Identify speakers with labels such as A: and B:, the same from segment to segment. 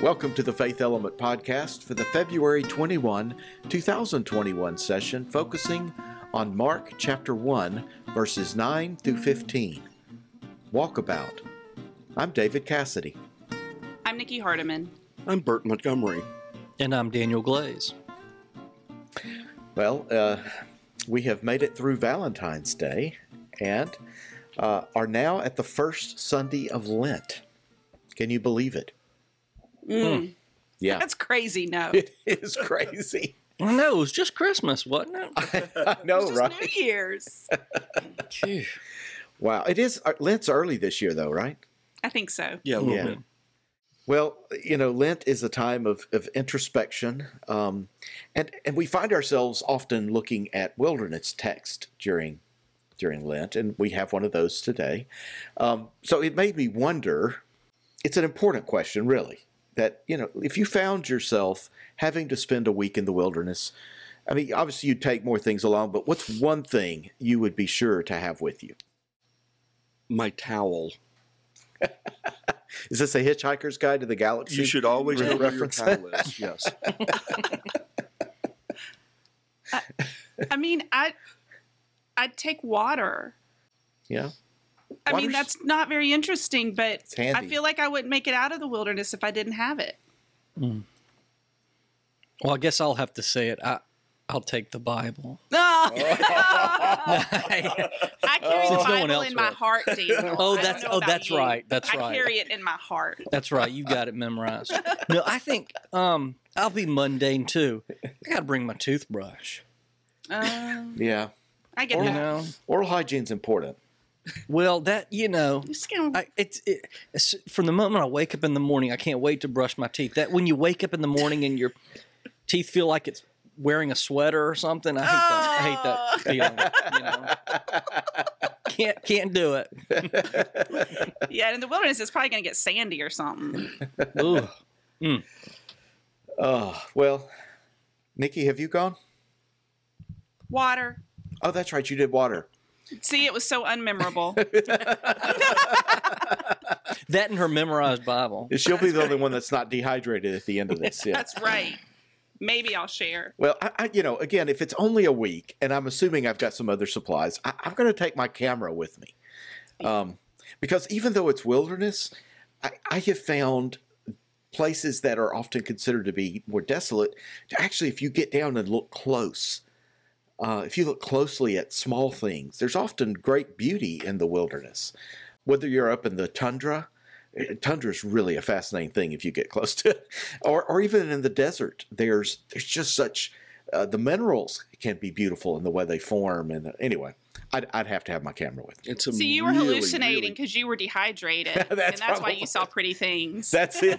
A: Welcome to the Faith Element Podcast for the February 21, 2021 session, focusing on Mark chapter 1, verses 9 through 15. Walkabout. I'm David Cassidy.
B: I'm Nikki Hardiman.
C: I'm Bert Montgomery.
D: And I'm Daniel Glaze.
A: Well, we have made it through Valentine's Day and are now at the first Sunday of Lent. Can you believe it? Yeah.
B: That's crazy, no.
A: It is crazy.
D: No, it was just Christmas, wasn't it?
A: I know,
B: It's just
A: right?
B: New Year's.
D: Phew.
A: Wow. It is. Lent's early this year, though, right?
B: I think so.
C: Yeah, a little
A: Yeah.
C: bit.
A: Well, Lent is a time of introspection, and we find ourselves often looking at wilderness text during Lent, and we have one of those today. So it made me wonder, it's an important question, really, that, if you found yourself having to spend a week in the wilderness, I mean, obviously you'd take more things along, but what's one thing you would be sure to have with you?
C: My towel.
A: Is this a Hitchhiker's Guide to the Galaxy?
C: You should always know where your
A: reference?
C: towel is. Yes.
B: I mean, I'd take water.
A: Yeah.
B: I mean,
A: Water's-
B: that's not very interesting, but
A: It's handy.
B: I feel like I wouldn't make it out of the wilderness if I didn't have it.
D: Well, I guess I'll have to say it. I'll take the Bible.
B: Oh,
D: Oh,
B: I carry the
D: Since no one
B: Bible
D: else
B: in my
D: will.
B: heart, Daniel. I don't
D: that's
B: know about you.
D: right. That's
B: I
D: right.
B: carry it in my heart.
D: That's right. You got it memorized. No, I think I'll be mundane too. I got to bring my toothbrush.
A: Yeah.
B: I get
D: You
B: that.
D: know.
A: Oral hygiene's important.
D: Well, that
B: Just gonna-
D: it's from the moment I wake up in the morning, I can't wait to brush my teeth. That when you wake up in the morning and your teeth feel like it's wearing a sweater or something, I hate that feeling. Can't do it.
B: Yeah, in the wilderness, it's probably going to get sandy or something.
D: Ooh.
A: Well, Nikki, have you gone?
B: Water.
A: Oh, that's right. You did water.
B: See, it was so unmemorable.
D: That and her memorized Bible.
A: She'll be the only one that's not dehydrated at the end of this. Yeah.
B: That's right. Maybe I'll share.
A: Well, again, if it's only a week, and I'm assuming I've got some other supplies, I'm going to take my camera with me. Because even though it's wilderness, I have found places that are often considered to be more desolate, actually, if you get down and look close, if you look closely at small things, there's often great beauty in the wilderness. Whether you're up in the tundra is really a fascinating thing if you get close to it, or even in the desert. There's just such the minerals can be beautiful in the way they form. And anyway, I'd have to have my camera with me.
C: It's a
B: See, you were
C: really,
B: hallucinating
C: really-
B: because you were dehydrated.
A: That's
B: and that's why
A: probably-
B: you saw pretty things.
A: That's it.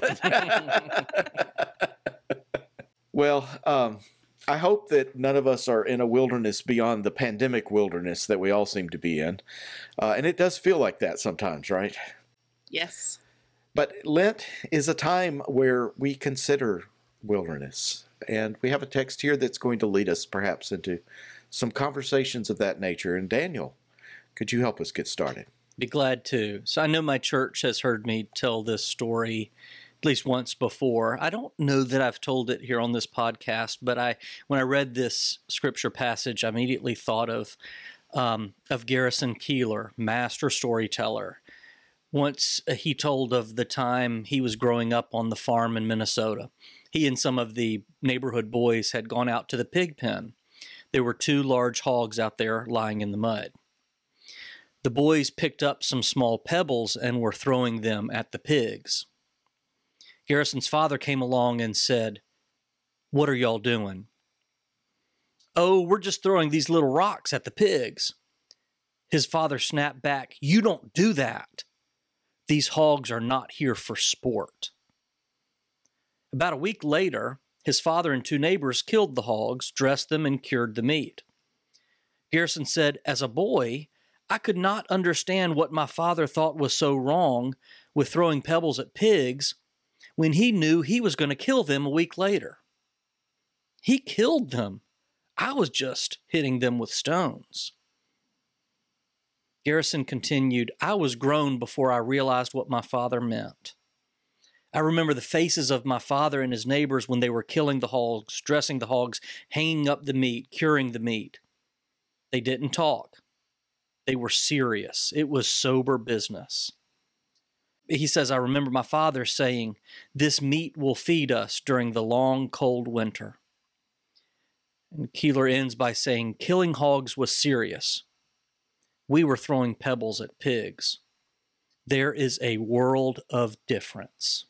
A: Well, I hope that none of us are in a wilderness beyond the pandemic wilderness that we all seem to be in. And it does feel like that sometimes, right?
B: Yes.
A: But Lent is a time where we consider wilderness. And we have a text here that's going to lead us perhaps into some conversations of that nature. And Daniel, could you help us get started?
D: Be glad to. So I know my church has heard me tell this story at least once before. I don't know that I've told it here on this podcast, but when I read this scripture passage, I immediately thought of Garrison Keillor, master storyteller. Once he told of the time he was growing up on the farm in Minnesota. He and some of the neighborhood boys had gone out to the pig pen. There were 2 large hogs out there lying in the mud. The boys picked up some small pebbles and were throwing them at the pigs. Garrison's father came along and said, "What are y'all doing?" "Oh, we're just throwing these little rocks at the pigs." His father snapped back, "You don't do that. These hogs are not here for sport." About a week later, his father and 2 neighbors killed the hogs, dressed them, and cured the meat. Garrison said, "As a boy, I could not understand what my father thought was so wrong with throwing pebbles at pigs when he knew he was going to kill them a week later. He killed them. I was just hitting them with stones." Garrison continued, "I was grown before I realized what my father meant. I remember the faces of my father and his neighbors when they were killing the hogs, dressing the hogs, hanging up the meat, curing the meat. They didn't talk. They were serious. It was sober business. He says, I remember my father saying, this meat will feed us during the long, cold winter. And Keeler ends by saying, killing hogs was serious. We were throwing pebbles at pigs. There is a world of difference.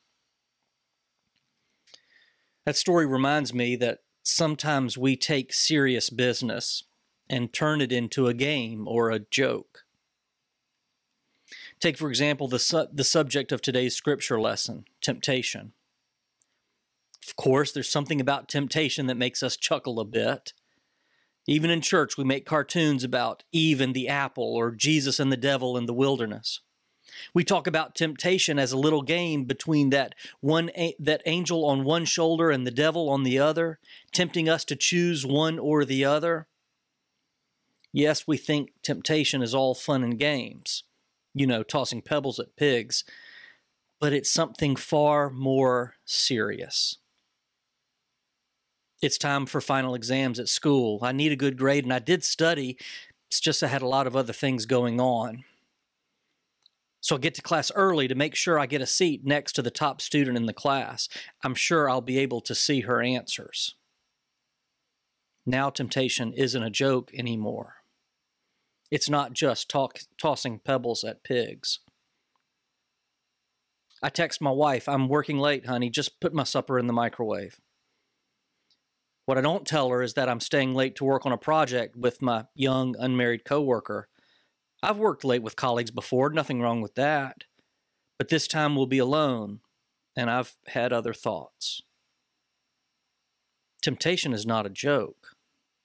D: That story reminds me that sometimes we take serious business and turn it into a game or a joke. Take, for example, the subject of today's scripture lesson, temptation. Of course, there's something about temptation that makes us chuckle a bit. Even in church, we make cartoons about Eve and the apple or Jesus and the devil in the wilderness. We talk about temptation as a little game between that angel on one shoulder and the devil on the other, tempting us to choose one or the other. Yes, we think temptation is all fun and games, tossing pebbles at pigs, but it's something far more serious. It's time for final exams at school. I need a good grade, and I did study. It's just I had a lot of other things going on. So I get to class early to make sure I get a seat next to the top student in the class. I'm sure I'll be able to see her answers. Now temptation isn't a joke anymore. It's not just tossing pebbles at pigs. I text my wife, I'm working late, honey. Just put my supper in the microwave. What I don't tell her is that I'm staying late to work on a project with my young, unmarried coworker. I've worked late with colleagues before, nothing wrong with that. But this time we'll be alone, and I've had other thoughts. Temptation is not a joke.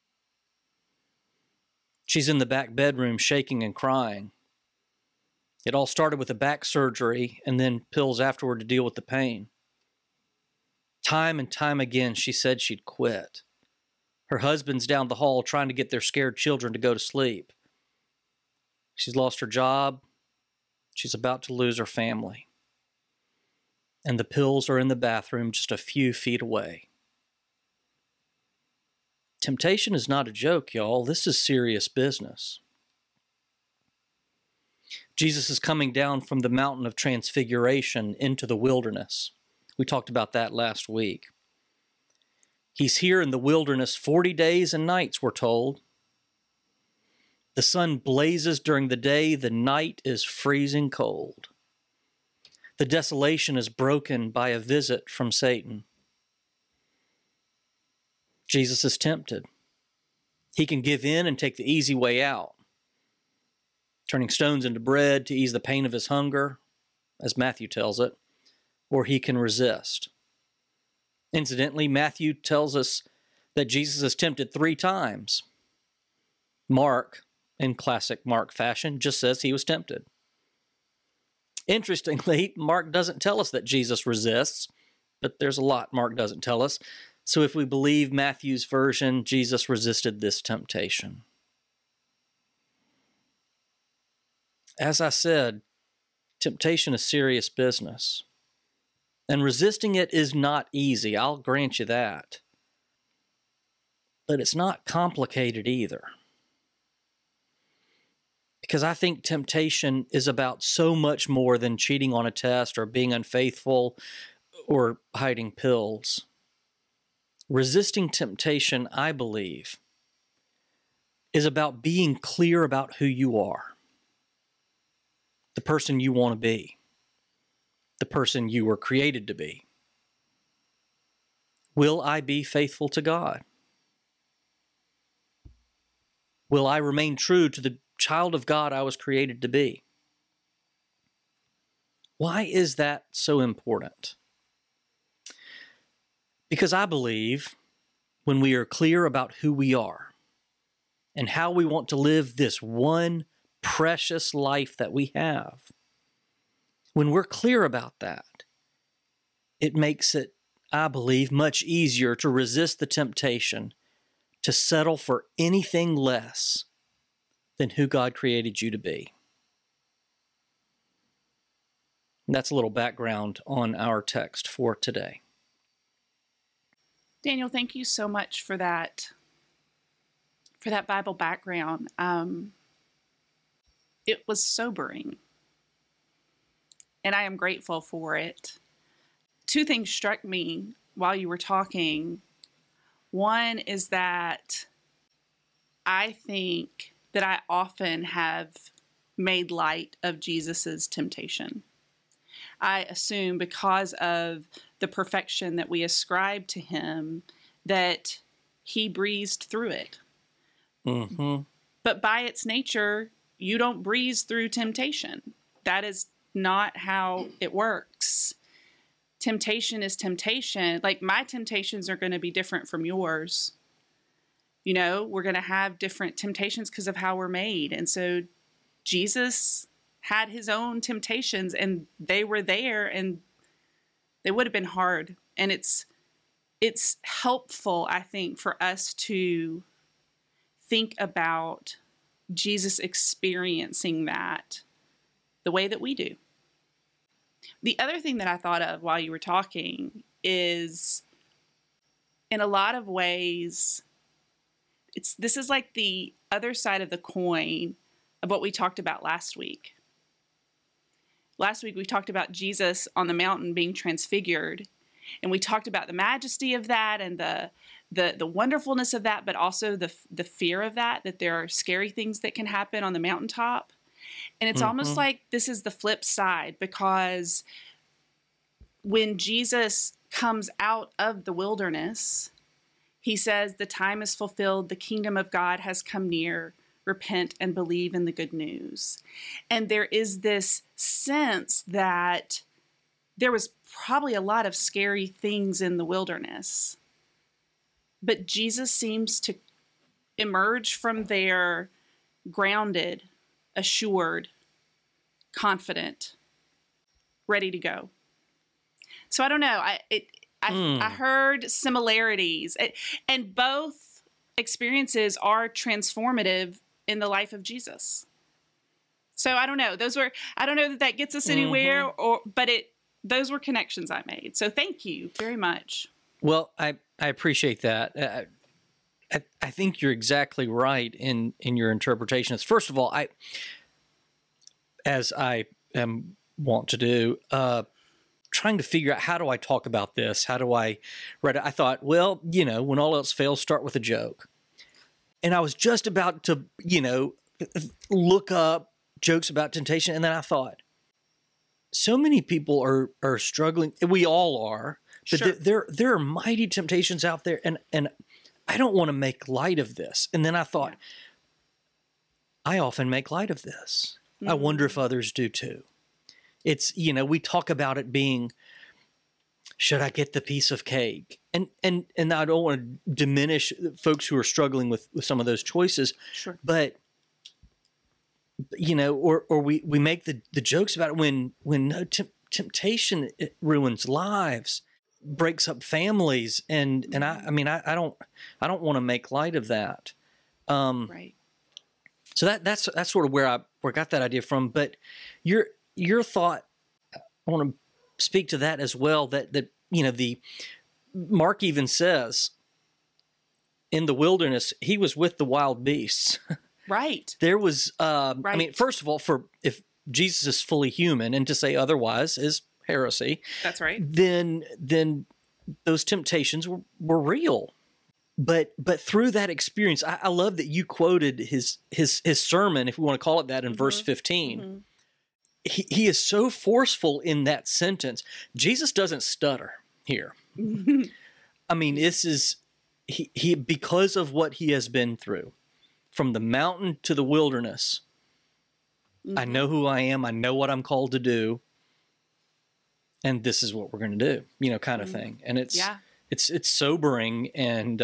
D: She's in the back bedroom shaking and crying. It all started with a back surgery and then pills afterward to deal with the pain. Time and time again, she said she'd quit. Her husband's down the hall trying to get their scared children to go to sleep. She's lost her job. She's about to lose her family. And the pills are in the bathroom just a few feet away. Temptation is not a joke, y'all. This is serious business. Jesus is coming down from the mountain of transfiguration into the wilderness. We talked about that last week. He's here in the wilderness 40 days and nights, we're told. The sun blazes during the day, the night is freezing cold. The desolation is broken by a visit from Satan. Jesus is tempted. He can give in and take the easy way out, turning stones into bread to ease the pain of his hunger, as Matthew tells it, or he can resist. Incidentally, Matthew tells us that Jesus is tempted 3 times. Mark, in classic Mark fashion, just says he was tempted. Interestingly, Mark doesn't tell us that Jesus resists, but there's a lot Mark doesn't tell us. So if we believe Matthew's version, Jesus resisted this temptation. As I said, temptation is serious business. And resisting it is not easy, I'll grant you that. But it's not complicated either. Because I think temptation is about so much more than cheating on a test or being unfaithful or hiding pills. Resisting temptation, I believe, is about being clear about who you are, the person you want to be, the person you were created to be. Will I be faithful to God? Will I remain true to the child of God I was created to be? Why is that so important? Because I believe when we are clear about who we are and how we want to live this one precious life that we have, when we're clear about that, it makes it, I believe, much easier to resist the temptation to settle for anything less than who God created you to be. And that's a little background on our text for today.
B: Daniel, thank you so much for that Bible background. It was sobering, and I am grateful for it. Two things struck me while you were talking. One is that I think that I often have made light of Jesus's temptation. I assume because of the perfection that we ascribe to him that he breezed through it.
D: Mm-hmm.
B: But by its nature, you don't breeze through temptation. That is not how it works. Temptation is temptation. Like, my temptations are going to be different from yours. You know, we're going to have different temptations because of how we're made. And so Jesus had his own temptations, and they were there, and they would have been hard. And it's helpful, I think, for us to think about Jesus experiencing that the way that we do. The other thing that I thought of while you were talking is, in a lot of ways, this is like the other side of the coin of what we talked about last week. Last week we talked about Jesus on the mountain being transfigured, and we talked about the majesty of that and the wonderfulness of that, but also the fear of that there are scary things that can happen on the mountaintop. And it's almost like this is the flip side, because when Jesus comes out of the wilderness, he says, the time is fulfilled, the kingdom of God has come near, repent and believe in the good news. And there is this sense that there was probably a lot of scary things in the wilderness, but Jesus seems to emerge from there grounded, assured, confident, ready to go. So I don't know. I heard similarities, and both experiences are transformative in the life of Jesus. So I don't know. I don't know that gets us anywhere, but those were connections I made. So thank you very much.
D: Well, I appreciate that. I think you're exactly right in your interpretations. First of all, as I am wont to do, trying to figure out, how do I talk about this? How do I write it? I thought, well, when all else fails, start with a joke. And I was just about to, look up jokes about temptation. And then I thought, so many people are struggling. We all are. But
B: Sure.
D: there are mighty temptations out there. And I don't want to make light of this. And then I thought, I often make light of this. I wonder if others do too. It's, we talk about it being, should I get the piece of cake? And I don't want to diminish folks who are struggling with some of those choices.
B: Sure.
D: But, or we make the jokes about it when no temptation, it ruins lives, breaks up families. And I don't want to make light of that.
B: Right.
D: So that's sort of where I got that idea from. But your thought, I want to speak to that as well, that the Mark even says in the wilderness, he was with the wild beasts.
B: Right.
D: There was,
B: right.
D: First of all, if Jesus is fully human, and to say otherwise is heresy.
B: That's right.
D: Then those temptations were real. But through that experience, I love that you quoted his sermon, if we want to call it that, in verse 15.
B: Mm-hmm.
D: He is so forceful in that sentence. Jesus doesn't stutter here. I mean, this is he because of what he has been through, from the mountain to the wilderness. I know who I am. I know what I'm called to do, and this is what we're going to do. Kind of thing. And it's sobering, and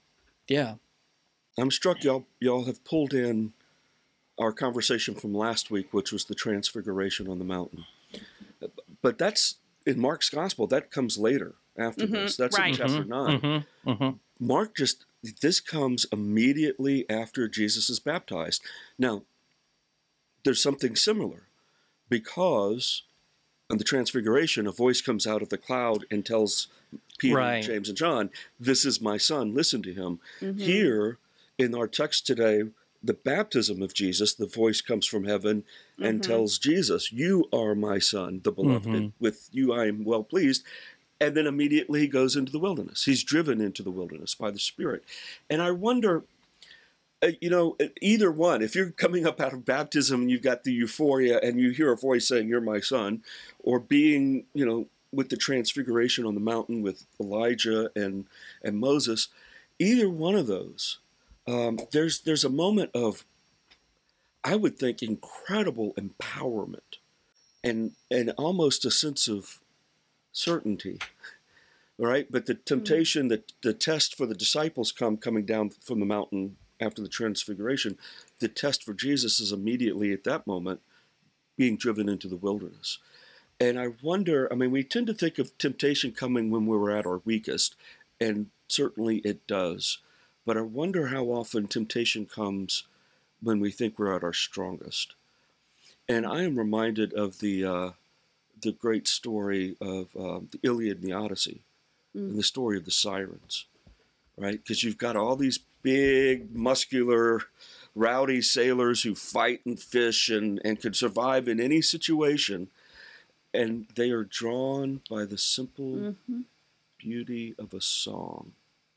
C: I'm struck y'all have pulled in our conversation from last week, which was the transfiguration on the mountain. But that's in Mark's gospel. That comes later after this. That's in chapter 9. Mark this comes immediately after Jesus is baptized. Now, there's something similar, because on the Transfiguration, a voice comes out of the cloud and tells Peter,
D: Right.
C: James, and John, "This is my son, listen to him."
B: Mhm.
C: Here, in our text today, the baptism of Jesus, the voice comes from heaven and
B: Mhm.
C: tells Jesus, "You are my son, the beloved.
D: Mhm.
C: With you I am well pleased." And then immediately he goes into the wilderness. He's driven into the wilderness by the Spirit. And I wonder, either one, if you're coming up out of baptism and you've got the euphoria and you hear a voice saying, "You're my son," or being, with the transfiguration on the mountain with Elijah and Moses, either one of those, there's a moment of, I would think, incredible empowerment and almost a sense of certainty, right? But the temptation, the test for the disciples coming down from the mountain after the transfiguration, the test for Jesus is immediately at that moment being driven into the wilderness. And I wonder, we tend to think of temptation coming when we're at our weakest, and certainly it does. But I wonder how often temptation comes when we think we're at our strongest. And I am reminded of the great story of the Iliad and the Odyssey, and the story of the sirens, right? Because you've got all these big, muscular, rowdy sailors who fight and fish and can survive in any situation. And they are drawn by the simple beauty of a song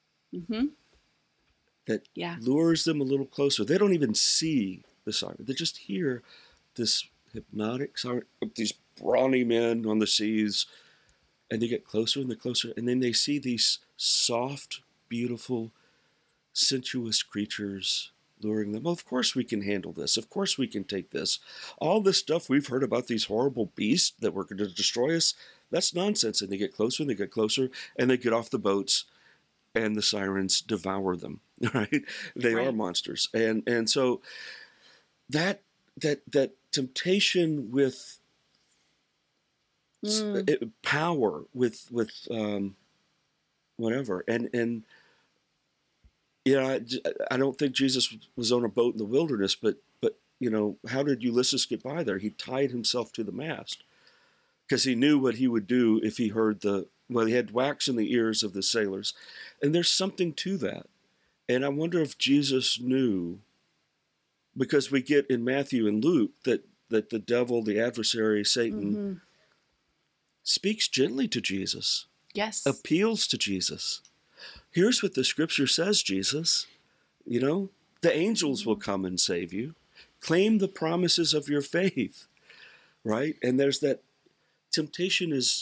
C: that lures them a little closer. They don't even see the siren. They just hear this hypnotic siren, these brawny men on the seas, and they get closer and closer, and then they see these soft, beautiful, sensuous creatures luring them. Well, of course we can handle this. Of course we can take this. All this stuff we've heard about these horrible beasts that were going to destroy us, that's nonsense. And they get closer and they get closer, and they get off the boats, and the sirens devour them, right? They are monsters. And so that temptation with power, with whatever, and I don't think Jesus was on a boat in the wilderness, but how did Ulysses get by there? He tied himself to the mast because he knew what he would do if he heard he had wax in the ears of the sailors, and there's something to that. And I wonder if Jesus knew, because we get in Matthew and Luke that the devil, the adversary, Satan, speaks gently to Jesus.
B: Yes.
C: Appeals to Jesus. Here's what the scripture says, Jesus. The angels will come and save you. Claim the promises of your faith, right? And there's that temptation is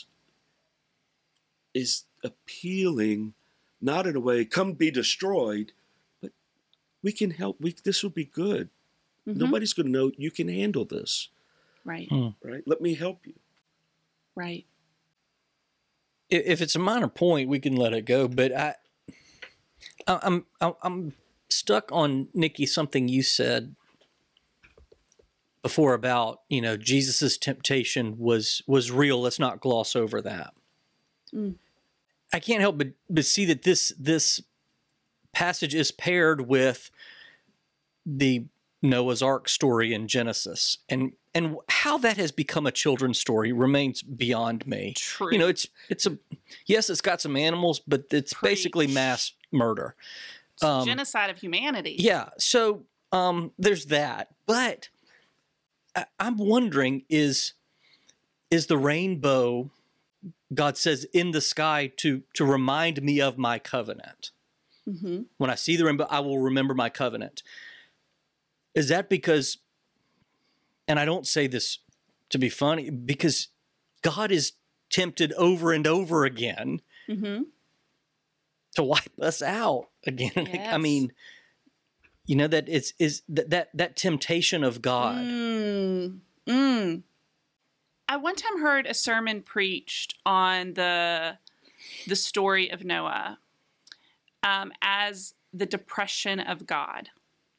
C: appealing, not in a way, come be destroyed, but we can help. This will be good. Nobody's going to know you can handle this.
B: Right.
C: Right? Let me help you.
B: Right.
D: If it's a minor point, we can let it go. But I'm stuck on, Nikki, something you said before about Jesus's temptation was real. Let's not gloss over that. I can't help but see that this passage is paired with the Noah's Ark story in Genesis, and how that has become a children's story remains beyond me.
B: True.
D: It's got some animals, but it's basically mass murder.
B: It's genocide of humanity.
D: Yeah. So there's that. But I'm wondering, is the rainbow, God says, in the sky to remind me of my covenant? When I see the rainbow, I will remember my covenant. Is that because, and I don't say this to be funny, because God is tempted over and over again to wipe us out again?
B: Yes.
D: I mean, that is that temptation of God.
B: I one time heard a sermon preached on the story of Noah as the depression of God.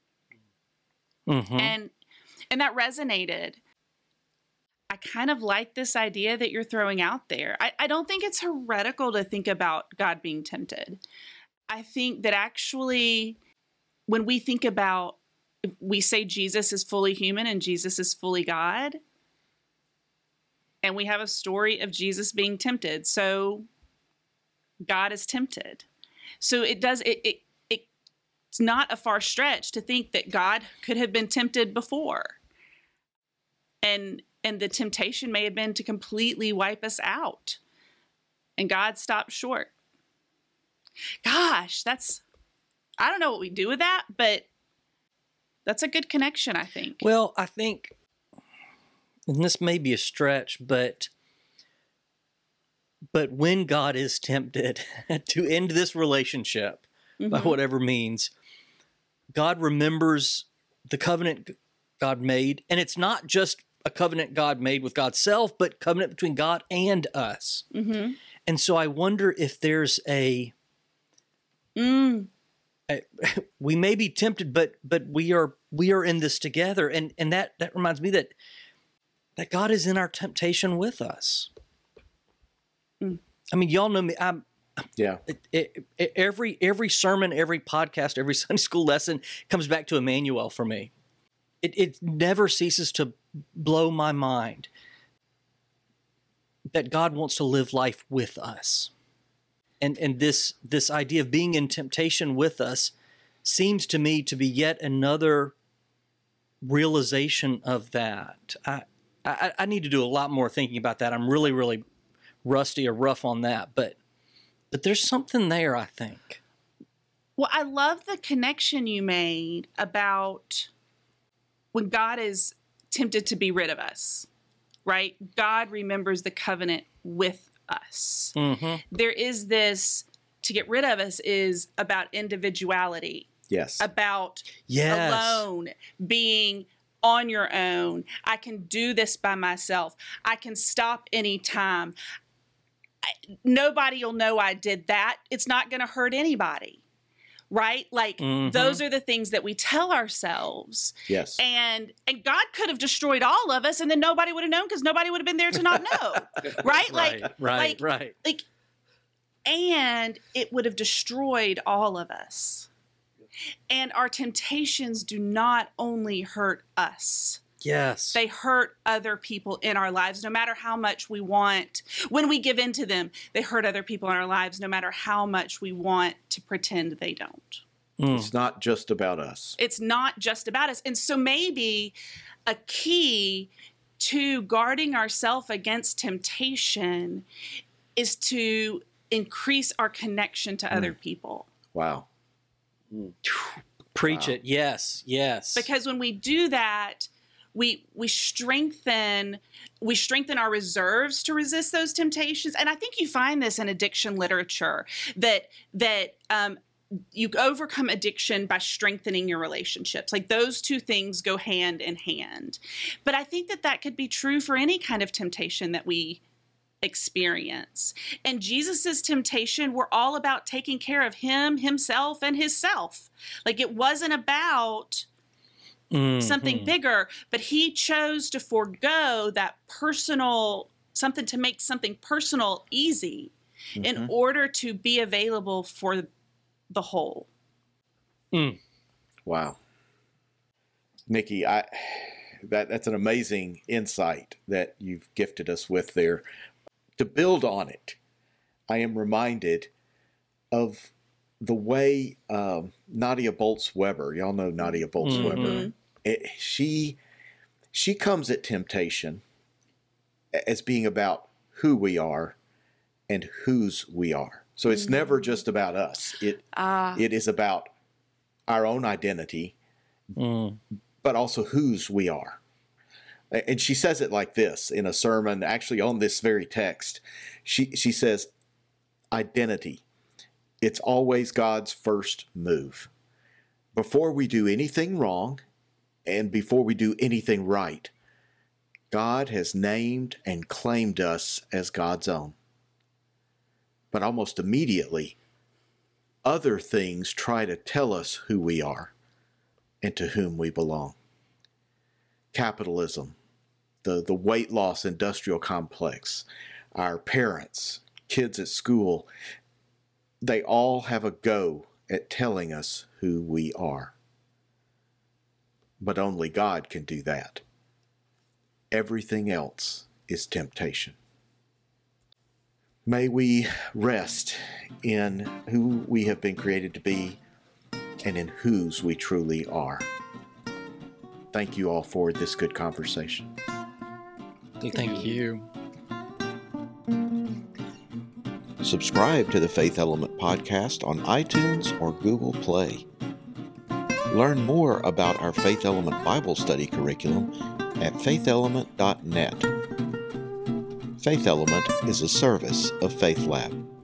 B: And that resonated. I kind of like this idea that you're throwing out there. I don't think it's heretical to think about God being tempted. I think that actually, when we think about, we say Jesus is fully human and Jesus is fully God, and we have a story of Jesus being tempted. So God is tempted. So it's not a far stretch to think that God could have been tempted before. And the temptation may have been to completely wipe us out. And God stopped short. Gosh, I don't know what we do with that, but that's a good connection, I think.
D: Well, I think, and this may be a stretch, but when God is tempted to end this relationship by whatever means, God remembers the covenant God made. And it's not just a covenant God made with God's self, but covenant between God and us.
B: Mm-hmm.
D: And so I wonder if there's we may be tempted, but we are in this together. And that reminds me that God is in our temptation with us. I mean, y'all know me. Every sermon, every podcast, every Sunday school lesson comes back to Emmanuel for me. It never ceases to blow my mind that God wants to live life with us. And this idea of being in temptation with us seems to me to be yet another realization of that. I need to do a lot more thinking about that. I'm really, really rusty or rough on that, but there's something there, I think.
B: Well, I love the connection you made about when God is tempted to be rid of us, right? God remembers the covenant with us.
D: Mm-hmm.
B: There is this, to get rid of us is about individuality.
A: Yes.
B: About alone, being on your own. I can do this by myself. I can stop anytime. Nobody will know I did that. It's not going to hurt anybody. Right? Like those are the things that we tell ourselves.
A: Yes.
B: And God could have destroyed all of us and then nobody would have known because nobody would have been there to not know. Right?
D: Right.
B: And it would have destroyed all of us. And our temptations do not only hurt us.
D: Yes.
B: They hurt other people in our lives, no matter how much we want. When we give in to them, they hurt other people in our lives, no matter how much we want to pretend they don't.
A: It's not just about us.
B: It's not just about us. And so maybe a key to guarding ourselves against temptation is to increase our connection to other people.
A: Wow.
D: Preach it. Yes.
B: Because when we do that, we strengthen our reserves to resist those temptations. And I think you find this in addiction literature that you overcome addiction by strengthening your relationships. Like those two things go hand in hand. But I think that could be true for any kind of temptation that we experience. And Jesus's temptation were all about taking care of himself, and his self. Like it wasn't about something bigger, but he chose to forego that personal, something to make something personal easy in order to be available for the whole.
A: Wow. Nikki, that's an amazing insight that you've gifted us with there. To build on it, I am reminded of the way Nadia Bolz-Weber, y'all know Nadia Bolz-Weber, she comes at temptation as being about who we are and whose we are. So it's never just about us. It is about our own identity, but also whose we are. And she says it like this in a sermon, actually on this very text. She says, identity, it's always God's first move. Before we do anything wrong and before we do anything right, God has named and claimed us as God's own. But almost immediately, other things try to tell us who we are and to whom we belong. Capitalism, the weight loss industrial complex, our parents, kids at school, they all have a go at telling us who we are. But only God can do that. Everything else is temptation. May we rest in who we have been created to be and in whose we truly are. Thank you all for this good conversation.
D: Thank you.
A: Subscribe to the Faith Element podcast on iTunes or Google Play. Learn more about our Faith Element Bible study curriculum at faithelement.net. Faith Element is a service of Faith Lab.